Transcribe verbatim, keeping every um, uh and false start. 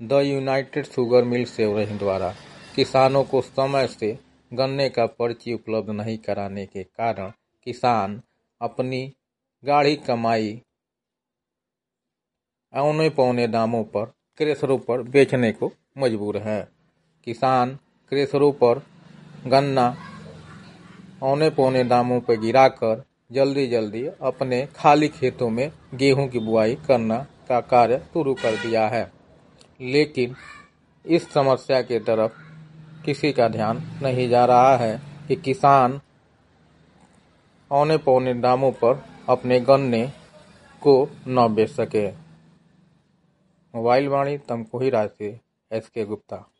The united sugar mills Everest द्वारा किसानों को समय से गन्ने का पर्ची उपलब्ध नहीं कराने के कारण किसान अपनी गाढ़ी कमाई औने पौने दामों पर क्रेशरों पर बेचने को मजबूर है। किसान क्रेशरों पर गन्ना औने पौने दामों पर गिराकर जल्दी जल्दी अपने खाली खेतों में गेहूं की बुआई करना का कार्य शुरू कर दिया है, लेकिन इस समस्या की तरफ किसी का ध्यान नहीं जा रहा है कि किसान औने पौने दामों पर अपने गन्ने को न बेच सके। मोबाइल वाणी तमकुही राय से एस के गुप्ता।